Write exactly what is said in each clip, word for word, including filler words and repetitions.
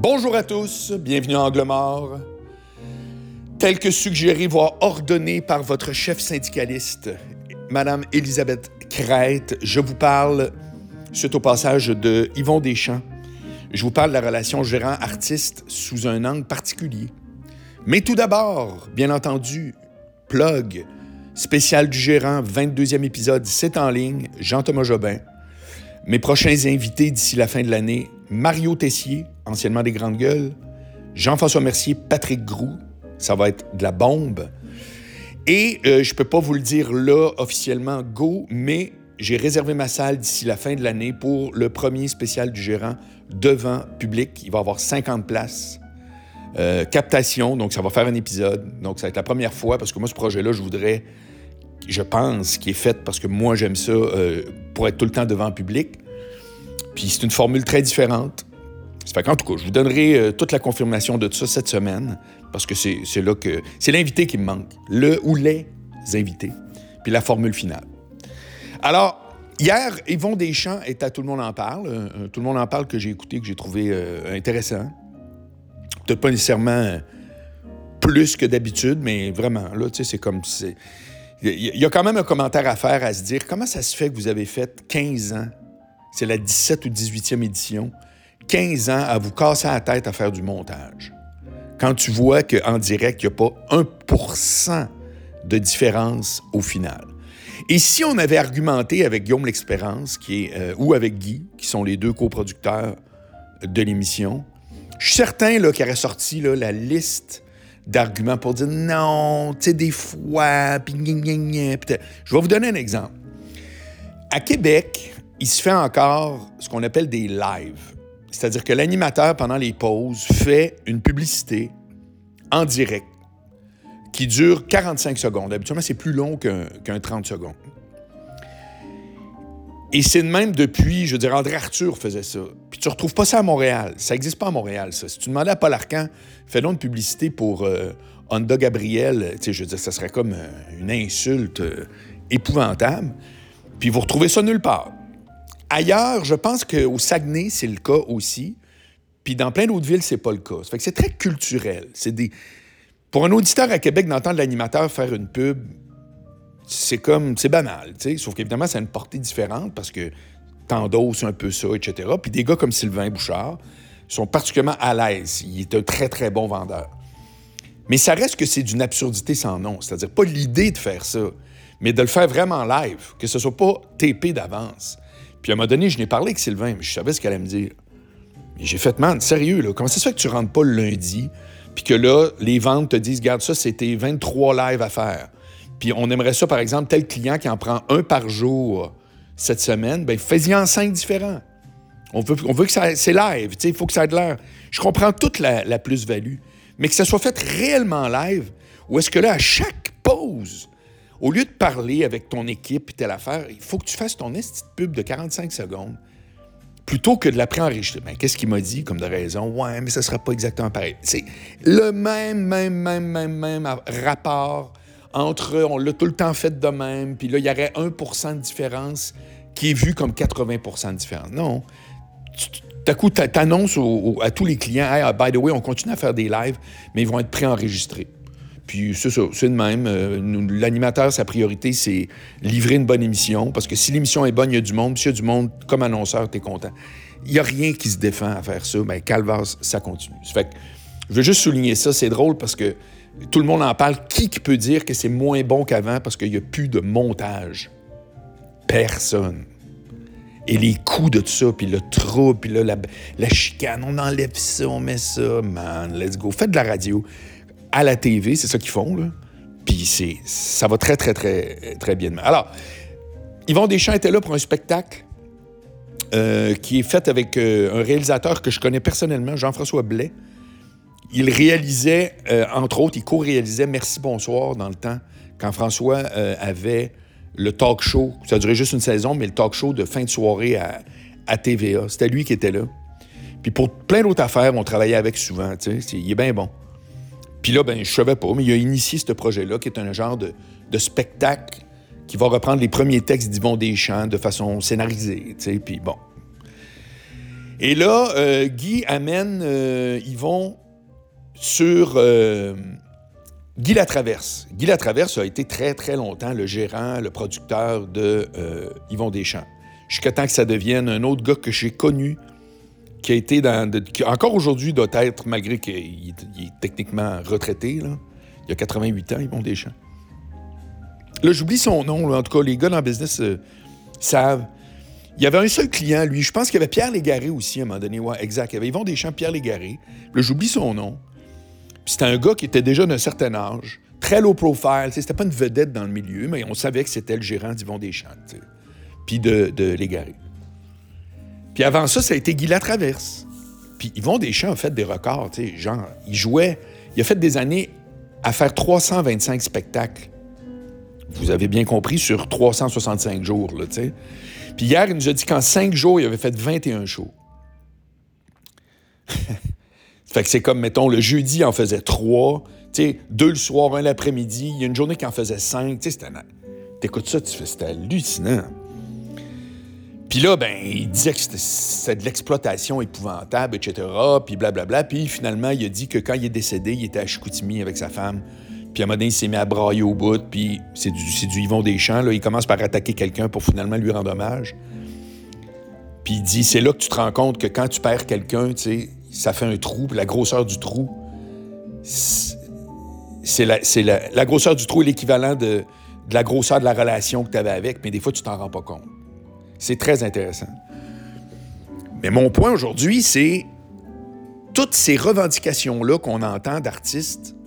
Bonjour à tous, bienvenue à Angle Mort. Tel que suggéré, voire ordonné par votre chef syndicaliste, Madame Élisabeth Crête, je vous parle, suite au passage de Yvon Deschamps, je vous parle de la relation gérant-artiste sous un angle particulier. Mais tout d'abord, bien entendu, plug, spécial du gérant, vingt-deuxième épisode, c'est en ligne, Jean-Thomas Jobin. Mes prochains invités d'ici la fin de l'année, Mario Tessier, anciennement des Grandes Gueules, Jean-François Mercier, Patrick Groux, ça va être de la bombe. Et euh, je ne peux pas vous le dire là, officiellement, go, mais j'ai réservé ma salle d'ici la fin de l'année pour le premier spécial du gérant devant public. Il va y avoir cinquante places. Euh, captation, donc ça va faire un épisode. Donc ça va être la première fois, parce que moi, ce projet-là, je voudrais, je pense, qu'il est fait parce que moi, j'aime ça, euh, pour être tout le temps devant public. Puis c'est une formule très différente. Ça fait qu'en tout cas, je vous donnerai euh, toute la confirmation de tout ça cette semaine, parce que c'est, c'est là que... C'est l'invité qui me manque. Le ou les invités. Puis la formule finale. Alors, hier, Yvon Deschamps est à Tout le monde en parle. Euh, tout le monde en parle que j'ai écouté, que j'ai trouvé euh, intéressant. Peut-être pas nécessairement plus que d'habitude, mais vraiment, là, tu sais, c'est comme... C'est... Il y a quand même un commentaire à faire, à se dire, comment ça se fait que vous avez fait quinze ans, c'est la dix-septième ou dix-huitième édition, quinze ans à vous casser la tête à faire du montage. Quand tu vois qu'en direct, il n'y a pas un pour cent de différence au final. Et si on avait argumenté avec Guillaume L'Espérance, qui est, euh, ou avec Guy, qui sont les deux coproducteurs de l'émission, je suis certain là, qu'il aurait sorti là, la liste d'arguments pour dire non, tu sais, des fois, puis gna gna gna. Je vais vous donner un exemple. À Québec, il se fait encore ce qu'on appelle des lives. C'est-à-dire que l'animateur, pendant les pauses, fait une publicité en direct qui dure quarante-cinq secondes. Habituellement, c'est plus long qu'un, qu'un trente secondes. Et c'est de même depuis, je veux dire, André Arthur faisait ça. Puis tu ne retrouves pas ça à Montréal. Ça n'existe pas à Montréal, ça. Si tu demandais à Paul Arcand, fais donc une publicité pour euh, Honda Gabriel, tu sais, je veux dire, ça serait comme euh, une insulte euh, épouvantable. Puis vous retrouvez ça nulle part. Ailleurs, je pense qu'au Saguenay, c'est le cas aussi. Puis dans plein d'autres villes, c'est pas le cas. Ça fait que c'est très culturel. C'est des... Pour un auditeur à Québec, d'entendre l'animateur faire une pub, c'est comme... C'est banal, tu sais. Sauf qu'évidemment, ça a une portée différente parce que t'endosses un peu ça, et cetera. Puis des gars comme Sylvain Bouchard sont particulièrement à l'aise. Il est un très, très bon vendeur. Mais ça reste que c'est d'une absurdité sans nom. C'est-à-dire pas l'idée de faire ça, mais de le faire vraiment live, que ce soit pas tapé d'avance. Puis à un moment donné, je n'ai parlé avec Sylvain, mais je savais ce qu'elle allait me dire. Et j'ai fait, man, sérieux, là, comment ça se fait que tu rentres pas le lundi, puis que là, les ventes te disent, regarde ça, c'était vingt-trois lives à faire. Puis on aimerait ça, par exemple, tel client qui en prend un par jour cette semaine, bien, fais-y en cinq différents. On veut, on veut que ça, c'est live, tu sais, il faut que ça ait de l'air. Je comprends toute la, la plus-value, mais que ça soit fait réellement live, ou est-ce que là, à chaque pause, au lieu de parler avec ton équipe et telle affaire, il faut que tu fasses ton petite pub de quarante-cinq secondes plutôt que de la préenregistrer. Ben, qu'est-ce qu'il m'a dit comme de raison? Ouais, mais ça ne sera pas exactement pareil. C'est le même, même, même, même, même rapport entre on l'a tout le temps fait de même, puis là, il y aurait un pour cent de différence qui est vu comme quatre-vingts pour cent de différence. Non. Tout à coup, tu annonces à tous les clients, hey, by the way, on continue à faire des lives, mais ils vont être préenregistrés. Puis c'est ça, c'est de même. Euh, nous, l'animateur, sa priorité, c'est livrer une bonne émission, parce que si l'émission est bonne, il y a du monde, puis s'il y a du monde, comme annonceur, t'es content. Il n'y a rien qui se défend à faire ça, bien, calvaire, ça continue. Ça fait que je veux juste souligner ça, c'est drôle, parce que tout le monde en parle. Qui qui peut dire que c'est moins bon qu'avant parce qu'il n'y a plus de montage? Personne. Et les coups de tout ça, puis le trouble, puis là, la, la chicane, on enlève ça, on met ça, man, let's go. Faites de la radio. À la T V, c'est ça qu'ils font, là. Puis c'est, ça va très, très, très, très bien. Alors, Yvon Deschamps était là pour un spectacle euh, qui est fait avec euh, un réalisateur que je connais personnellement, Jean-François Blais. Il réalisait, euh, entre autres, il co-réalisait Merci, bonsoir dans le temps, quand François euh, avait le talk show. Ça durait juste une saison, mais le talk show de fin de soirée à, à T V A. C'était lui qui était là. Puis pour plein d'autres affaires, on travaillait avec souvent, tu sais. Il est bien bon. Puis là, ben, je savais pas, mais il a initié ce projet-là, qui est un genre de, de spectacle qui va reprendre les premiers textes d'Yvon Deschamps de façon scénarisée, tu sais, puis bon. Et là, euh, Guy amène euh, Yvon sur euh, Guy Latraverse. Guy Latraverse a été très, très longtemps le gérant, le producteur de euh, Yvon Deschamps. Jusqu'à temps que ça devienne un autre gars que j'ai connu, qui a été dans... De, qui encore aujourd'hui doit être, malgré qu'il il est techniquement retraité, là, il a quatre-vingt-huit ans, Yvon Deschamps. Là, j'oublie son nom, là, en tout cas, les gars dans le business euh, savent. Il y avait un seul client, lui. Je pense qu'il y avait Pierre Légaré aussi, à un moment donné. Ouais, exact. Il y avait Yvon Deschamps, Pierre Légaré. Là, j'oublie son nom. Puis c'était un gars qui était déjà d'un certain âge, très low profile. C'était pas une vedette dans le milieu, mais on savait que c'était le gérant d'Yvon Deschamps, t'sais. Puis de, de Légaré. Puis avant ça, ça a été Guy Latraverse. Puis Yvon Deschamps a fait des records, tu sais, genre, il jouait... Il a fait des années à faire trois cent vingt-cinq spectacles. Vous avez bien compris, sur trois cent soixante-cinq jours, là, tu sais. Puis hier, il nous a dit qu'en cinq jours, il avait fait vingt et un shows. Fait que c'est comme, mettons, le jeudi, il en faisait trois, tu sais, deux le soir, un l'après-midi. Il y a une journée qui en faisait cinq. Tu sais, c'était... T'écoutes ça, tu fais, c'était hallucinant. Puis là, ben, il disait que c'était, c'était de l'exploitation épouvantable, et cetera. Puis blablabla. Puis finalement, il a dit que quand il est décédé, il était à Chicoutimi avec sa femme. Puis à un moment donné, il s'est mis à brailler au bout. Puis c'est du, c'est du Yvon Deschamps. Là. Il commence par attaquer quelqu'un pour finalement lui rendre hommage. Puis il dit, c'est là que tu te rends compte que quand tu perds quelqu'un, tu sais, ça fait un trou. Puis la grosseur du trou, c'est, la, c'est la, la grosseur du trou est l'équivalent de, de la grosseur de la relation que tu avais avec. Mais des fois, tu t'en rends pas compte. C'est très intéressant. Mais mon point aujourd'hui, c'est toutes ces revendications-là qu'on entend d'artistes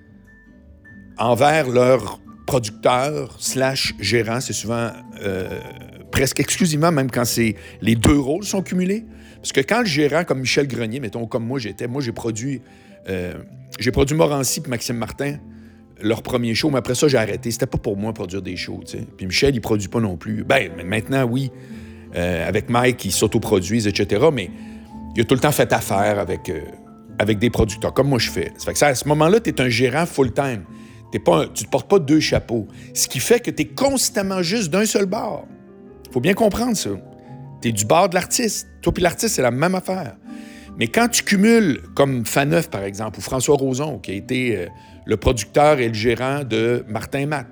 envers leurs producteurs slash gérants, c'est souvent euh, presque exclusivement, même quand c'est les deux rôles sont cumulés. Parce que quand le gérant, comme Michel Grenier, mettons, comme moi j'étais, moi j'ai produit euh, j'ai produit Morancy et Maxime Martin, leur premier show, mais après ça, j'ai arrêté. C'était pas pour moi produire des shows, tu sais. Puis Michel, il produit pas non plus. Ben, maintenant, oui, euh, avec Mike, ils s'autoproduisent, et cetera, mais il a tout le temps fait affaire avec, euh, avec des producteurs, comme moi je fais. Ça fait que ça, à ce moment-là, tu es un gérant full-time. T'es pas un, tu ne portes pas deux chapeaux. Ce qui fait que tu es constamment juste d'un seul bord. Faut bien comprendre ça. Tu es du bord de l'artiste. Toi puis l'artiste, c'est la même affaire. Mais quand tu cumules, comme Faneuf, par exemple, ou François Roson, qui a été euh, le producteur et le gérant de Martin Matt,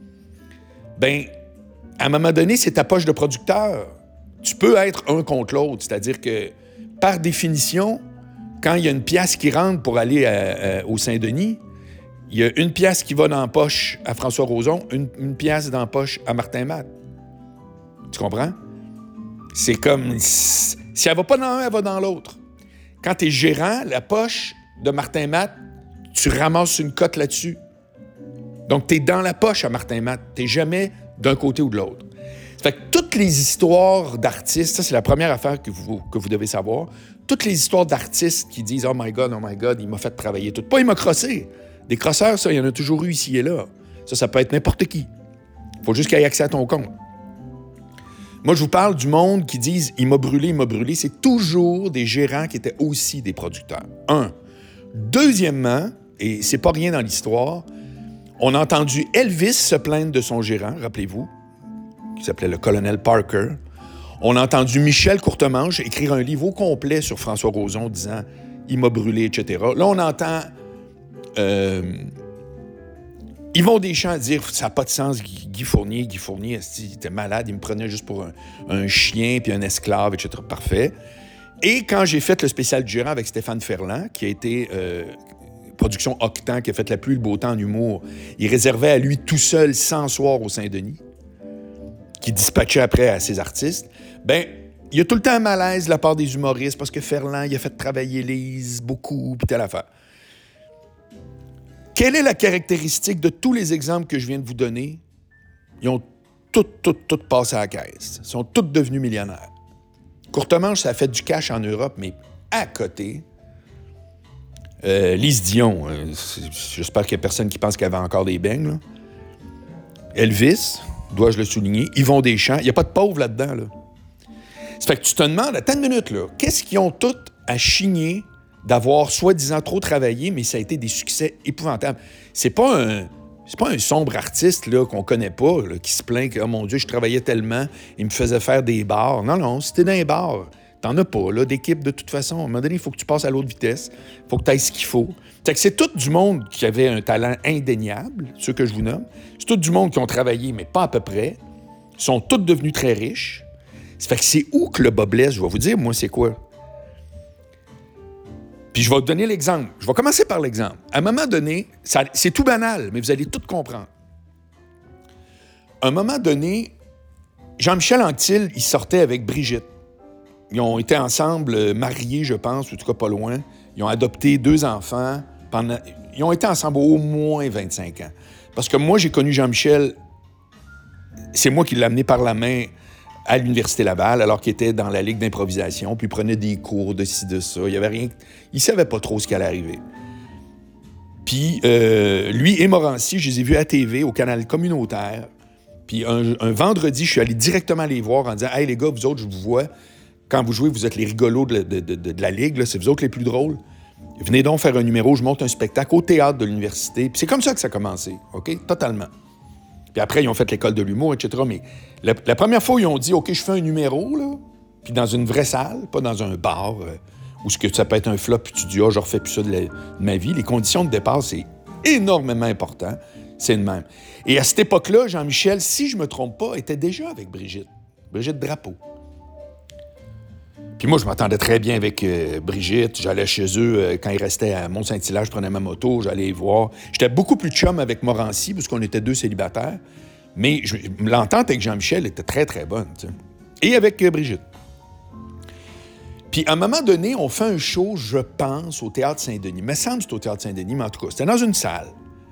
bien, à un moment donné, c'est ta poche de producteur. Tu peux être un contre l'autre. C'est-à-dire que, par définition, quand il y a une pièce qui rentre pour aller à, à, au Saint-Denis, il y a une pièce qui va dans la poche à François Roson, une, une pièce dans la poche à Martin Matt. Tu comprends? C'est comme... Si elle va pas dans un, elle va dans l'autre. Quand tu es gérant, la poche de Martin Matt, tu ramasses une cote là-dessus. Donc, tu es dans la poche à Martin Matt. Tu n'es jamais d'un côté ou de l'autre. Ça fait que toutes les histoires d'artistes, ça, c'est la première affaire que vous, que vous devez savoir, toutes les histoires d'artistes qui disent « Oh my God, oh my God, il m'a fait travailler tout. » Pas il m'a crossé. Des crosseurs, ça, il y en a toujours eu ici et là. Ça, ça peut être n'importe qui. Il faut juste qu'il ait accès à ton compte. Moi, je vous parle du monde qui disent « il m'a brûlé, il m'a brûlé ». C'est toujours des gérants qui étaient aussi des producteurs. Un. Deuxièmement, et c'est pas rien dans l'histoire, on a entendu Elvis se plaindre de son gérant, rappelez-vous, qui s'appelait le colonel Parker. On a entendu Michel Courtemanche écrire un livre au complet sur François Roson disant « il m'a brûlé », et cetera. Là, on entend euh, Yvon Deschamps dire « ça n'a pas de sens, Guy, Guy Fournier, Guy Fournier, il était malade, il me prenait juste pour un, un chien puis un esclave, et cetera. Parfait. Et quand j'ai fait le spécial du gérant avec Stéphane Ferland, qui a été euh, production Octan, qui a fait la pluie et le beau temps en humour, il réservait à lui tout seul cent soirs au Saint-Denis, qui dispatchait après à ses artistes, ben il y a tout le temps un malaise de la part des humoristes parce que Ferland, il a fait travailler Lise beaucoup, puis telle affaire. Quelle est la caractéristique de tous les exemples que je viens de vous donner? Ils ont toutes, toutes, toutes passé à la caisse. Ils sont tous devenus millionnaires. Courtemanche, ça a fait du cash en Europe, mais à côté, euh, Lise Dion, euh, j'espère qu'il n'y a personne qui pense qu'elle avait encore des beignes, là. Elvis, dois-je le souligner, Yvon Deschamps, il n'y a pas de pauvres là-dedans, là. Ça fait que tu te demandes, attends une minute, là, qu'est-ce qu'ils ont tous à chigner d'avoir soi-disant trop travaillé, mais ça a été des succès épouvantables. C'est pas un, c'est pas un sombre artiste là, qu'on connaît pas, là, qui se plaint que, oh mon Dieu, je travaillais tellement, il me faisait faire des bars. Non, non, si t'es dans les bars, T'en as pas, là, d'équipe, de toute façon. À un moment donné, il faut que tu passes à l'autre vitesse. Il faut que tu ailles ce qu'il faut. Fait que c'est tout du monde qui avait un talent indéniable, ceux que je vous nomme. C'est tout du monde qui ont travaillé, mais pas à peu près. Ils sont tous devenus très riches. Ça fait que c'est où que le bas blesse? Je vais vous dire, moi, c'est quoi? Puis je vais vous donner l'exemple. Je vais commencer par l'exemple. À un moment donné, ça, c'est tout banal, mais vous allez tout comprendre. À un moment donné, Jean-Michel Anctil, il sortait avec Brigitte. Ils ont été ensemble, mariés, je pense, ou en tout cas pas loin. Ils ont adopté deux enfants. Pendant... Ils ont été ensemble au moins vingt-cinq ans. Parce que moi, j'ai connu Jean-Michel, c'est moi qui l'ai amené par la main à l'Université Laval, alors qu'il était dans la Ligue d'improvisation, puis il prenait des cours de ci, de ça. Il y avait rien... Il savait pas trop ce qui allait arriver. Puis euh, lui et Morancy, je les ai vus à T V, au canal communautaire. Puis un, un vendredi, je suis allé directement les voir en disant « Hey les gars, vous autres, je vous vois. Quand vous jouez, vous êtes les rigolos de, de, de, de la Ligue, là, c'est vous autres les plus drôles. Venez donc faire un numéro, je monte un spectacle au théâtre de l'université. » Puis c'est comme ça que ça a commencé, OK? Totalement. Puis après, ils ont fait l'école de l'humour, et cetera. Mais la, la première fois, ils ont dit « OK, je fais un numéro, là. » Puis dans une vraie salle, pas dans un bar, euh, où ce que ça peut être un flop, puis tu dis « Ah, oh, je refais plus ça de, la, de ma vie. » Les conditions de départ, c'est énormément important. C'est le même. Et à cette époque-là, Jean-Michel, si je ne me trompe pas, était déjà avec Brigitte. Brigitte Drapeau. Puis moi, je m'entendais très bien avec euh, Brigitte. J'allais chez eux euh, quand ils restaient à Mont-Saint-Hilaire, je prenais ma moto, j'allais les voir. J'étais beaucoup plus chum avec Morancy, parce qu'on était deux célibataires. Mais je, l'entente avec Jean-Michel était très, très bonne. T'sais. Et avec euh, Brigitte. Puis à un moment donné, on fait un show, je pense, au Théâtre Saint-Denis. Il me semble que c'était au Théâtre Saint-Denis, mais en tout cas, c'était dans une salle.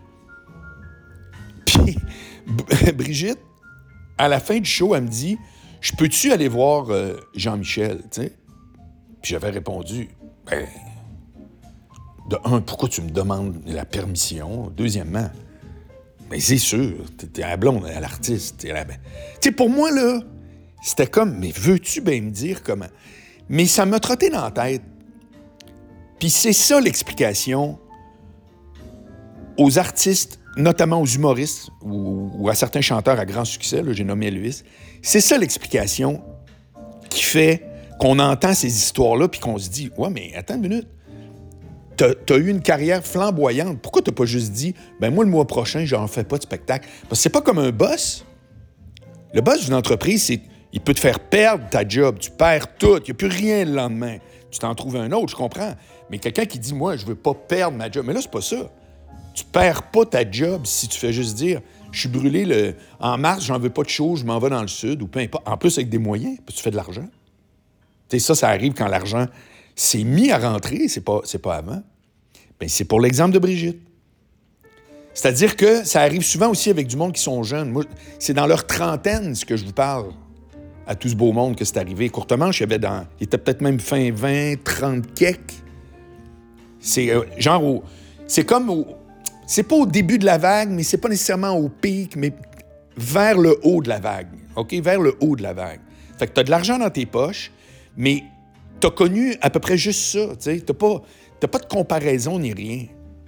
Puis Brigitte, à la fin du show, elle me dit « Je peux-tu aller voir euh, Jean-Michel? » Puis j'avais répondu « Ben, de un, pourquoi tu me demandes la permission? Deuxièmement, ben c'est sûr, t'es à la blonde, à l'artiste. Tu sais, pour moi, là, c'était comme « Mais veux-tu bien me dire comment? » Mais ça m'a trotté dans la tête. Puis c'est ça l'explication aux artistes, notamment aux humoristes ou, ou à certains chanteurs à grand succès, là, j'ai nommé Elvis. C'est ça l'explication qui fait qu'on entend ces histoires-là puis qu'on se dit « Ouais, mais attends une minute. T'as, t'as eu une carrière flamboyante. Pourquoi t'as pas juste dit « Ben moi, le mois prochain, j'en fais pas de spectacle. » Parce que c'est pas comme un boss. Le boss d'une entreprise, c'est il peut te faire perdre ta job. Tu perds tout. Il n'y a plus rien le lendemain. Tu t'en trouves un autre, je comprends. Mais quelqu'un qui dit « Moi, je veux pas perdre ma job. » Mais là, c'est pas ça. Tu perds pas ta job si tu fais juste dire « Je suis brûlé le... en mars, j'en veux pas de show, je m'en vais dans le sud. » ou peu importe. En plus, avec des moyens, puis tu fais de l'argent. Tu sais, ça, ça arrive quand l'argent s'est mis à rentrer, c'est pas, c'est pas avant. Bien, c'est pour l'exemple de Brigitte. C'est-à-dire que ça arrive souvent aussi avec du monde qui sont jeunes. Moi, c'est dans leur trentaine, ce que je vous parle, à tout ce beau monde que c'est arrivé. Courtemanche, il y avait dans... Il était peut-être même fin vingt, trente quelques. C'est euh, genre au... C'est comme au... C'est pas au début de la vague, mais c'est pas nécessairement au pic, mais vers le haut de la vague. OK? Vers le haut de la vague. Fait que t'as de l'argent dans tes poches, mais t'as connu à peu près juste ça, tu sais. T'as pas, t'as pas de comparaison ni rien.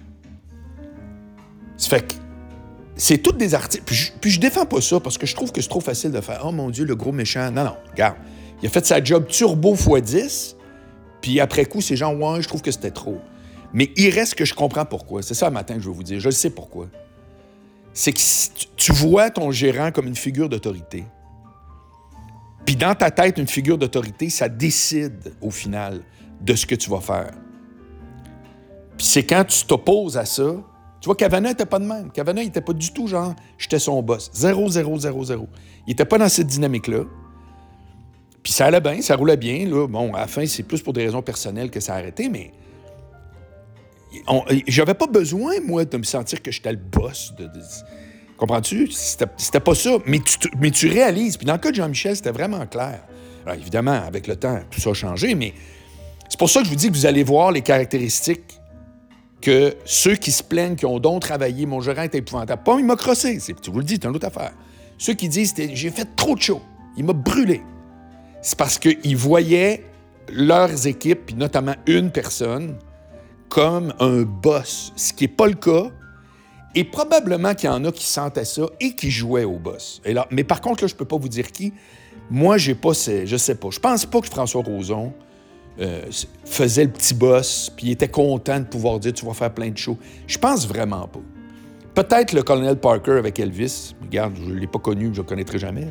Ça fait que c'est toutes des artistes. Puis je, puis je défends pas ça parce que je trouve que c'est trop facile de faire « Oh mon Dieu, le gros méchant. » Non, non, regarde. Il a fait sa job turbo fois dix, puis après coup, c'est genre « Ouais, je trouve que c'était trop. » Mais il reste que je comprends pourquoi. C'est ça le matin que je veux vous dire. Je le sais pourquoi. C'est que tu vois ton gérant comme une figure d'autorité. Puis dans ta tête, une figure d'autorité, ça décide au final de ce que tu vas faire. Puis c'est quand tu t'opposes à ça. Tu vois, Cavana n'était pas de même. Cavana, il n'était pas du tout genre « j'étais son boss ». Zéro, zéro, zéro, zéro. Il n'était pas dans cette dynamique-là. Puis ça allait bien, ça roulait bien. Là. Bon, à la fin, c'est plus pour des raisons personnelles que ça a arrêté, mais... On, j'avais pas besoin, moi, de me sentir que j'étais le boss. De, de, comprends-tu? C'était, c'était pas ça. Mais tu, mais tu réalises. Puis dans le cas de Jean-Michel, c'était vraiment clair. Alors, évidemment, avec le temps, tout ça a changé, mais c'est pour ça que je vous dis que vous allez voir les caractéristiques que ceux qui se plaignent, qui ont donc travaillé, mon gérant était épouvantable. Pas, il m'a crossé. C'est, tu vous le dis, c'est une autre affaire. Ceux qui disent, j'ai fait trop de show. Il m'a brûlé. C'est parce qu'ils voyaient leurs équipes, puis notamment une personne, comme un boss, ce qui n'est pas le cas. Et probablement qu'il y en a qui sentaient ça et qui jouaient au boss. Et là, mais par contre, là, je ne peux pas vous dire qui, Moi, j'ai pas... Ces, je sais pas. Je pense pas que François Roson euh, faisait le petit boss, puis il était content de pouvoir dire « tu vas faire plein de shows ». Je pense vraiment pas. Peut-être le colonel Parker avec Elvis. Regarde, je ne l'ai pas connu, je ne le connaîtrai jamais.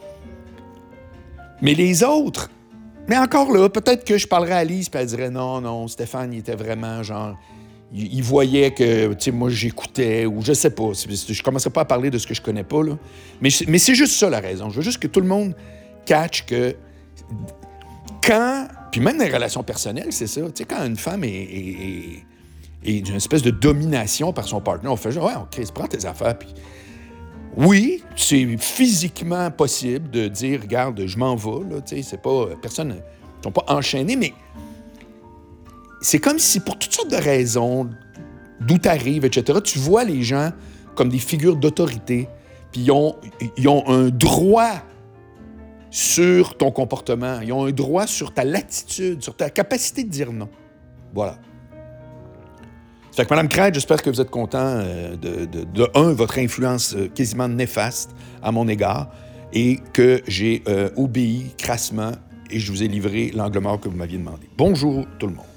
Mais les autres... Mais encore là, peut-être que je parlerais à Lise, puis elle dirait « non, non, Stéphane, il était vraiment genre... » Il voyait que, tu sais, moi, j'écoutais, ou je sais pas. Je commencerai pas à parler de ce que je connais pas, là. Mais, mais c'est juste ça, la raison. Je veux juste que tout le monde catch que quand... Puis même dans les relations personnelles, c'est ça. Tu sais, quand une femme est, est, est, est d'une espèce de domination par son partenaire, on fait genre, ouais, OK, prends tes affaires, puis... Oui, c'est physiquement possible de dire, regarde, je m'en vais, là, tu sais, c'est pas... Personne... Ils sont pas enchaînés, mais... C'est comme si, pour toutes sortes de raisons, d'où tu arrives, et cetera, tu vois les gens comme des figures d'autorité, puis ils ont, ils ont un droit sur ton comportement, ils ont un droit sur ta latitude, sur ta capacité de dire non. Voilà. Ça fait que, Mme Craig, j'espère que vous êtes content de, de, de, un, votre influence quasiment néfaste à mon égard, et que j'ai euh, obéi crassement et je vous ai livré l'angle mort que vous m'aviez demandé. Bonjour tout le monde.